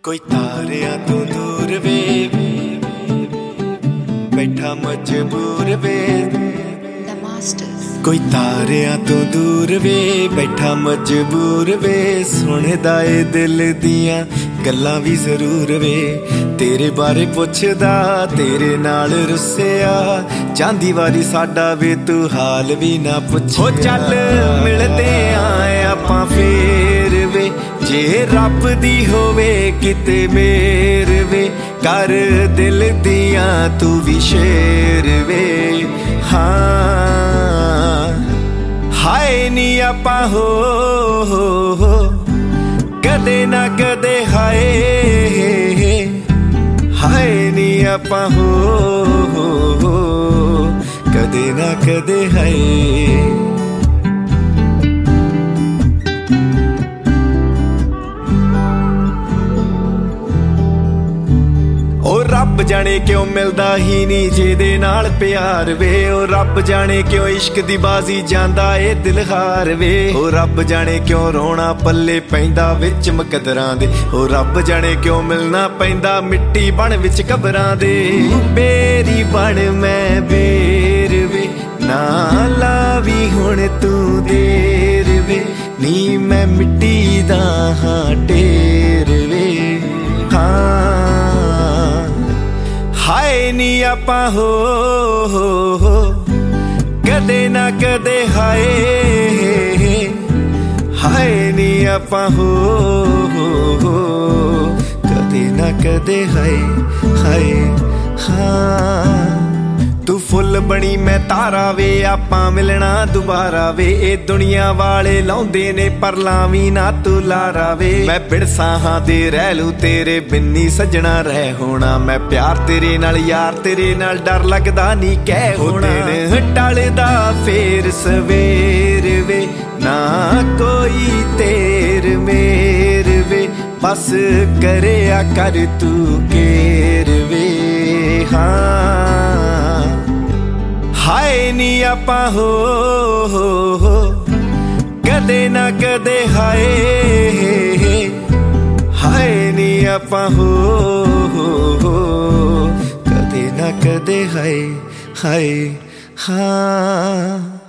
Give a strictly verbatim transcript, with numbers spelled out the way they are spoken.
कोई तारियां तू दूर वे बैठा मजबूर वे The Masters। कोई तारियां तू दूर वे बैठा मजबूर वे सुनदा ए दिल दियां गल्लां भी जरूर वे तेरे बारे पुछदा तेरे नाल रुसिया चांदी वारी साडा वे तू हाल भी ना पुछ हो चल मिलदे आए आपां फेर वे जे रब दी होवे किते मेर वे कर दिल दियां तू भी शेर वे हाँ हाय नी आपां हो, हो, हो कदे ना कदे हाय हाय नी आपां हो, हो, हो कदे ना कदे हाय रब जाने क्यों मिलदा ही नहीं जेदे नाल प्यार वे ओ रब जाने क्यों इश्क दी बाजी जांदा ए दिल हार वे ओ रब जाने क्यों रोना पल्ले पैंदा विच मुकदरां दे ओ रब जाने क्यों मिलना पैंदा मिट्टी बन विच कबरां दे बेरी बन मैं बेर वे ना लावी हुण तू देर वे नी मैं मिट्टी दा हां ढेर वे हाँ हाय नी आपां हो, हो, हो कदे ना कदे हाय हाय नी आपां हो, हो, हो कदे ना कदे हाय हाय हाँ तू फुल बनी मैं तारा वे आपां मिलना दुबारा वे ए दुनिया वाले लाउंदे ने पर लावी ना तू लारा वे मैं बिड़सा हां दे रह लू तेरे बिन्नी सजना रह होना मैं प्यार तेरे नाल यार तेरे नाल डर लगदा नी कह होना दिन टलदा फेर सवेर वे ना कोई तेर मेर वे बस करया कर तू केर वे हाँ हाय नी आपां हो, हो, हो कदे ना कदे हाय हाय नी आपां हो, हो, हो कदे ना कदे हाय हाय हाँ।